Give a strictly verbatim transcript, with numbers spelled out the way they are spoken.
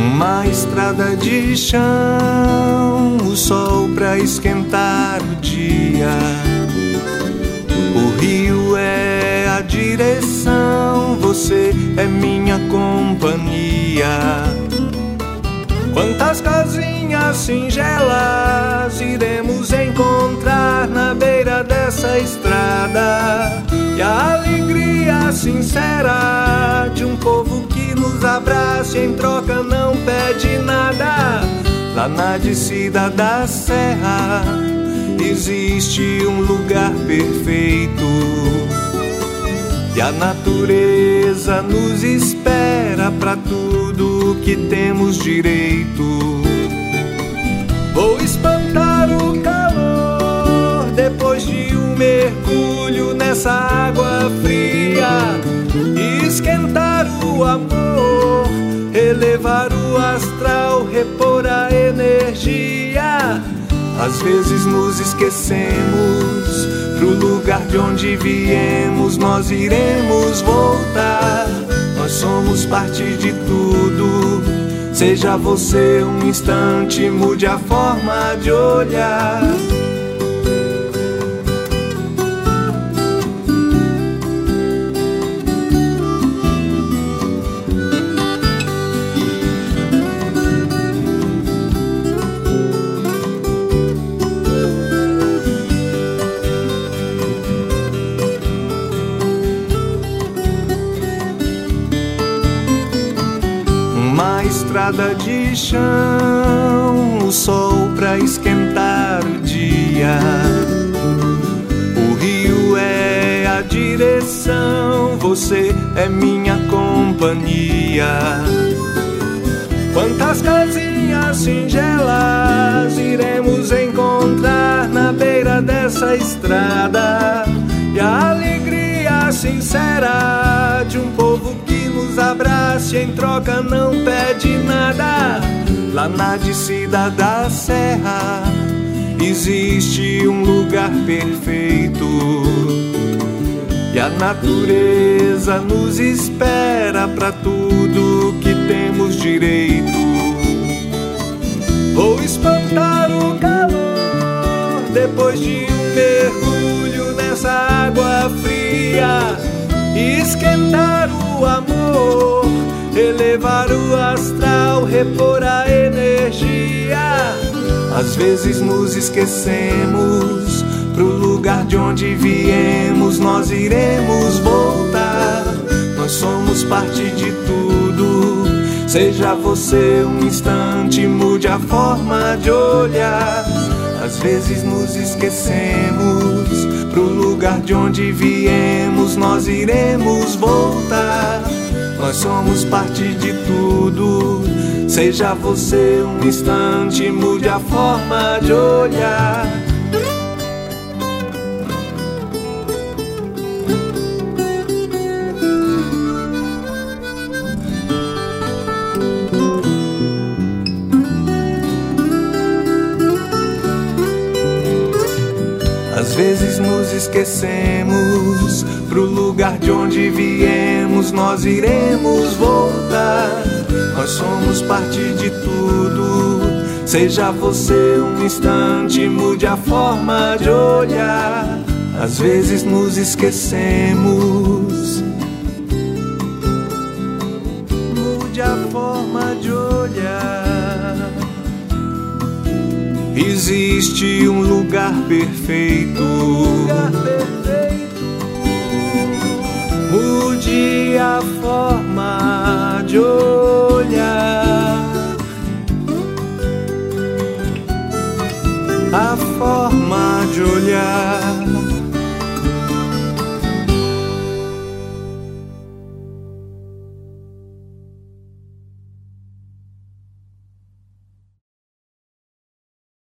Uma estrada de chão, o sol pra esquentar o dia. O rio é a direção, você é minha companhia. Quantas casinhas singelas iremos encontrar na beira dessa estrada, e a alegria sincera de um povo que nos abraça e em troca não pede nada. Lá na descida da serra existe um lugar perfeito, e a natureza nos espera pra tudo que temos direito. Vou espantar o calor depois de um mergulho nessa água fria, e esquentar o amor, elevar o astral, repor a energia. Às vezes nos esquecemos, pro lugar de onde viemos nós iremos voltar. Nós somos parte de tudo, seja você um instante, mude a forma de olhar. Estrada de chão, o sol pra esquentar o dia. O rio é a direção, você é minha companhia. Quantas casinhas singelas iremos encontrar na beira dessa estrada, e a alegria sincera de um povo que nos abraça e em troca não pede nada. Lá na descida da serra existe um lugar perfeito, e a natureza nos espera pra tudo que temos direito. Vou espantar o calor depois de um mergulho nessa água fria, e esquentar o amor, elevar o astral, repor a energia. Às vezes nos esquecemos, pro lugar de onde viemos nós iremos voltar. Nós somos parte de tudo, seja você um instante, mude a forma de olhar. Às vezes nos esquecemos, pro lugar de onde viemos nós iremos voltar. Nós somos parte de tudo, seja você um instante, mude a forma de olhar. Às vezes nos esquecemos, pro lugar de onde viemos nós iremos voltar. Nós somos parte de tudo, seja você um instante, mude a forma de olhar. Às vezes nos esquecemos, mude a forma de olhar. Existe um lugar perfeito, lugar perfeito. Mude a forma